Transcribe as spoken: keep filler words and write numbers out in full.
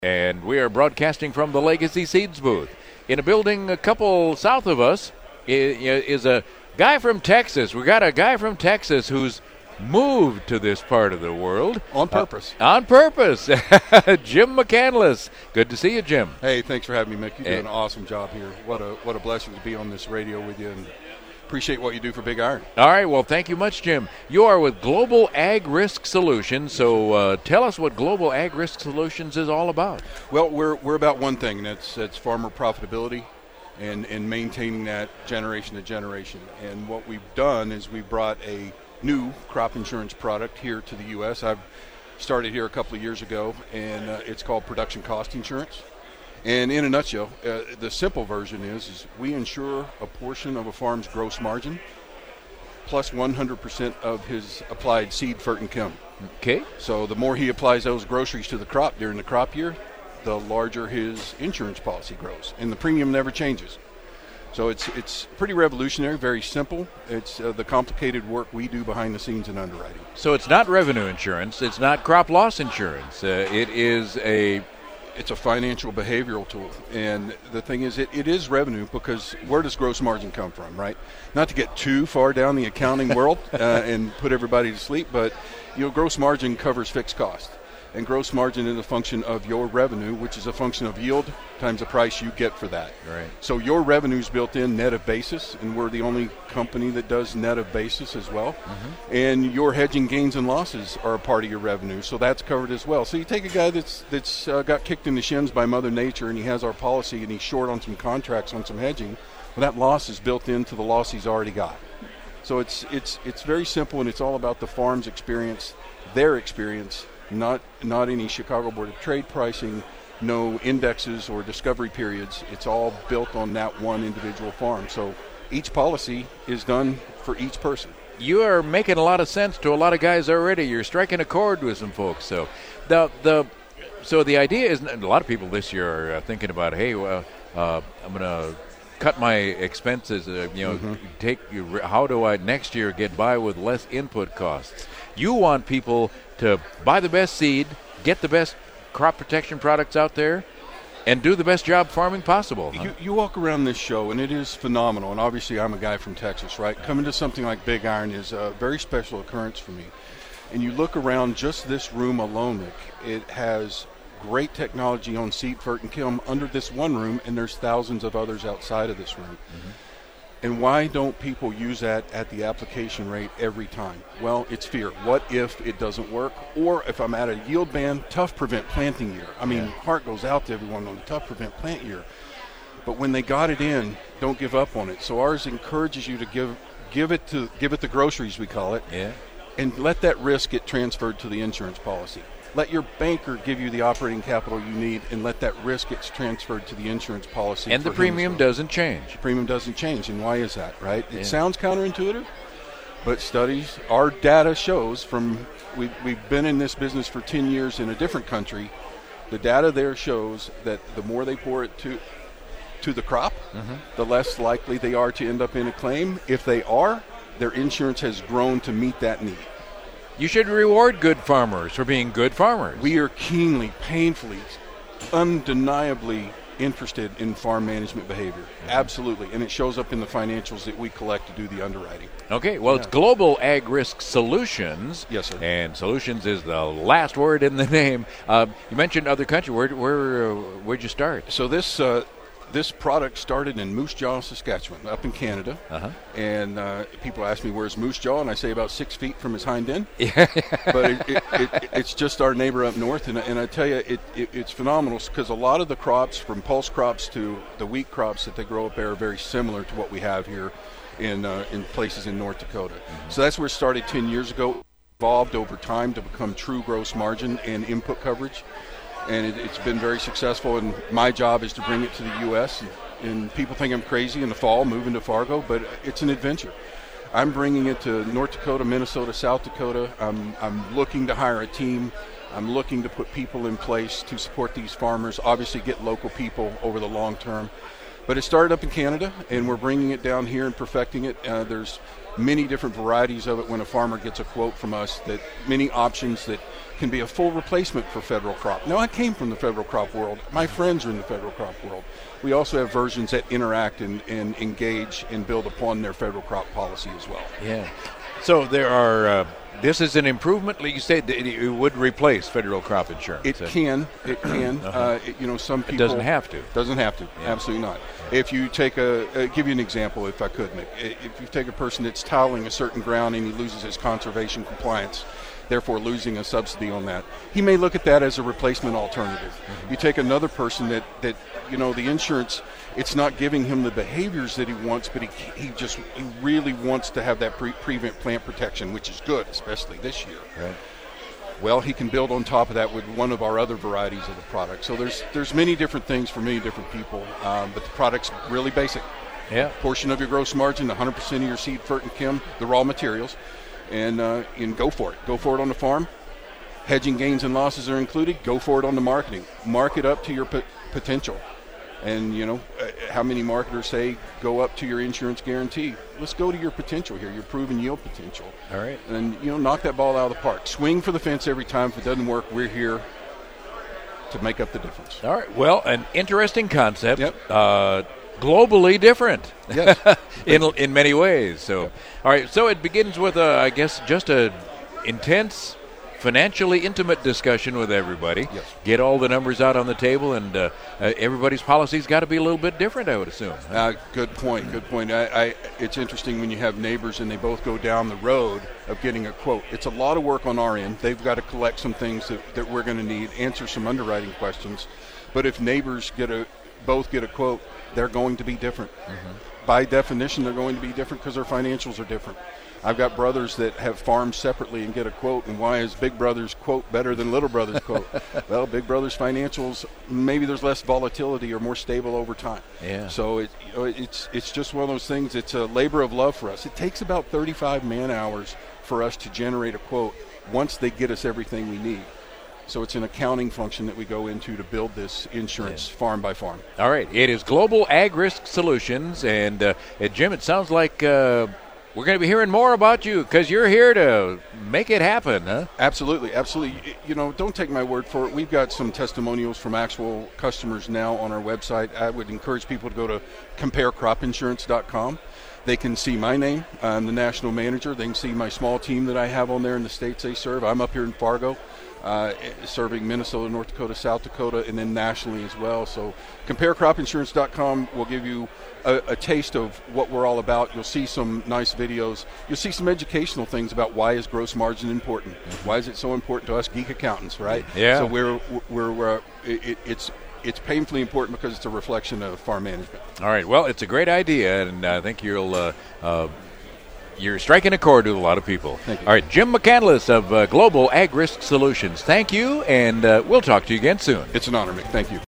And we are broadcasting from the Legacy Seeds booth. In a building a couple south of us is a guy from Texas. We got a guy from Texas who's moved to this part of the world. On purpose. Uh, on purpose. Jim McCandless. Good to see you, Jim. Hey, thanks for having me, Mick. You do an awesome job here. What a what a blessing to be on this radio with you, and appreciate what you do for Big Iron. All right, well, thank you much, Jim. You are with Global Ag Risk Solutions, so uh, tell us what Global Ag Risk Solutions is all about. Well, we're we're about one thing, and that's that's farmer profitability and, and maintaining that generation to generation. And what we've done is we brought a new crop insurance product here to the U S. I've started here a couple of years ago, and uh, it's called Production Cost Insurance. And in a nutshell, uh, the simple version is, is we insure a portion of a farm's gross margin plus one hundred percent of his applied seed, fert, and chem. Okay. So the more he applies those groceries to the crop during the crop year, the larger his insurance policy grows. And the premium never changes. So it's it's pretty revolutionary, very simple. It's uh, the complicated work we do behind the scenes in underwriting. So it's not revenue insurance. It's not crop loss insurance. Uh, it is a... It's a financial behavioral tool. And the thing is, it, it is revenue, because where does gross margin come from, right? Not to get too far down the accounting world uh, and put everybody to sleep, but you know, gross margin covers fixed cost. And gross margin is a function of your revenue, which is a function of yield times the price you get for that. Right. So your revenue is built in net of basis, and we're the only company that does net of basis as well. Mm-hmm. And your hedging gains and losses are a part of your revenue, so that's covered as well. So you take a guy that's that's uh, got kicked in the shins by Mother Nature, and he has our policy, and he's short on some contracts on some hedging. Well, that loss is built into the loss he's already got. So it's it's it's very simple, and it's all about the farm's experience, their experience. Not not any Chicago Board of Trade pricing, no indexes or discovery periods. It's all built on that one individual farm. So each policy is done for each person. You are making a lot of sense to a lot of guys already. You're striking a chord with some folks. So the the so the idea is, a lot of people this year are thinking about, hey, well, uh, I'm going to cut my expenses. Uh, you know, mm-hmm. take how do I next year get by with less input costs? You want people to buy the best seed, get the best crop protection products out there, and do the best job farming possible. Huh? You, you walk around this show, and it is phenomenal. And obviously, I'm a guy from Texas, right? Coming to something like Big Iron is a very special occurrence for me. And you look around just this room alone, Nick, it has great technology on seed, fert, and chem under this one room, and there's thousands of others outside of this room. Mm-hmm. And why don't people use that at the application rate every time? Well, it's fear. What if it doesn't work? Or if I'm at a yield band, tough prevent planting year. I mean, yeah. Heart goes out to everyone on the tough prevent plant year. But when they got it in, don't give up on it. So ours encourages you to give give it to give it the groceries, we call it, yeah. and let that risk get transferred to the insurance policy. Let your banker give you the operating capital you need, and let that risk get transferred to the insurance policy. And the premium doesn't change. The premium doesn't change, and why is that, right? It yeah. sounds counterintuitive, but studies, our data shows from, we've, we've been in this business for ten years in a different country, the data there shows that the more they pour it to to the crop, mm-hmm. the less likely they are to end up in a claim. If they are, their insurance has grown to meet that need. You should reward good farmers for being good farmers. We are keenly, painfully, undeniably interested in farm management behavior. Mm-hmm. Absolutely. And it shows up in the financials that we collect to do the underwriting. Okay. Well, yeah. It's Global Ag Risk Solutions. Yes, sir. And solutions is the last word in the name. Uh, you mentioned other country. Where, where, uh, where'd you start? So this... Uh, This product started in Moose Jaw, Saskatchewan, up in Canada. Uh-huh. And uh, people ask me, where's Moose Jaw? And I say about six feet from his hind end. Yeah. But it, it, it, it's just our neighbor up north. And, and I tell you, it, it, it's phenomenal, because a lot of the crops, from pulse crops to the wheat crops that they grow up there, are very similar to what we have here in, uh, in places in North Dakota. Mm-hmm. So that's where it started ten years ago. Evolved over time to become true gross margin and input coverage. And it, it's been very successful, and my job is to bring it to the U S And, and people think I'm crazy in the fall moving to Fargo, but it's an adventure. I'm bringing it to North Dakota, Minnesota, South Dakota. I'm, I'm looking to hire a team. I'm looking to put people in place to support these farmers, obviously get local people over the long term. But it started up in Canada, and we're bringing it down here and perfecting it. Uh, there's many different varieties of it when a farmer gets a quote from us, that many options that can be a full replacement for federal crop. Now, I came from the federal crop world. My friends are in the federal crop world. We also have versions that interact and, and engage and build upon their federal crop policy as well. Yeah. So there are, uh, this is an improvement, like you said, it, it would replace federal crop insurance. It Uh, can, it can. Uh-huh. uh, it, you know, some people. It doesn't have to. Doesn't have to, Yeah. absolutely not. If you take a, uh, give you an example if I could, Nick. If you take a person that's tiling a certain ground and he loses his conservation compliance, therefore losing a subsidy on that, he may look at that as a replacement alternative. Mm-hmm. You take another person that, that, you know, the insurance, it's not giving him the behaviors that he wants, but he he just he really wants to have that pre- prevent plant protection, which is good, especially this year. Right. Well, he can build on top of that with one of our other varieties of the product. So there's there's many different things for many different people, um, but the product's really basic. Yeah. Portion of your gross margin, one hundred percent of your seed, fert, and chem, the raw materials, and uh, and go for it. Go for it on the farm. Hedging gains and losses are included. Go for it on the marketing. Market up to your p- potential. And, you know, uh, how many marketers say go up to your insurance guarantee? Let's go to your potential here, your proven yield potential. All right. And, you know, knock that ball out of the park. Swing for the fence every time. If it doesn't work, we're here to make up the difference. All right. Well, an interesting concept. Yep. Uh, globally different. Yes. in in many ways. So, Yep. all right. So it begins with, a, I guess, just a intense, financially intimate discussion with everybody. Yes. Get all the numbers out on the table, and uh, uh, everybody's policy's got to be a little bit different, I would assume. Uh, good point. Good point. I, I, it's interesting when you have neighbors and they both go down the road of getting a quote. It's a lot of work on our end. They've got to collect some things that, that we're going to need, answer some underwriting questions. But if neighbors get a both get a quote, they're going to be different. Mm-hmm. By definition, they're going to be different because their financials are different. I've got brothers that have farms separately and get a quote, and why is Big Brother's quote better than Little Brother's quote? Well, Big Brother's financials, maybe there's less volatility or more stable over time. Yeah. So it, you know, it's it's just one of those things. It's a labor of love for us. It takes about thirty-five man hours for us to generate a quote once they get us everything we need. So it's an accounting function that we go into to build this insurance Yeah. farm by farm. All right. It is Global Ag Risk Solutions, and uh, uh, Jim, it sounds like uh, we're going to be hearing more about you because you're here to make it happen, huh? Absolutely, absolutely. Y- You know, don't take my word for it. We've got some testimonials from actual customers now on our website. I would encourage people to go to compare crop insurance dot com. They can see my name. I'm the national manager. They can see my small team that I have on there in the states they serve. I'm up here in Fargo, uh, serving Minnesota, North Dakota, South Dakota, and then nationally as well. So compare crop insurance dot com will give you a, a taste of what we're all about. You'll see some nice videos. You'll see some educational things about why is gross margin important. Why is it so important to us geek accountants, right? Yeah. So we're we're, we're uh, it, it's it's painfully important because it's a reflection of farm management. All right. Well, it's a great idea, and I think you'll uh, uh, you're striking a chord with a lot of people. Thank you. All right, Jim McCandless of uh, Global Ag Risk Solutions. Thank you, and uh, we'll talk to you again soon. It's an honor, Mick. Thank you.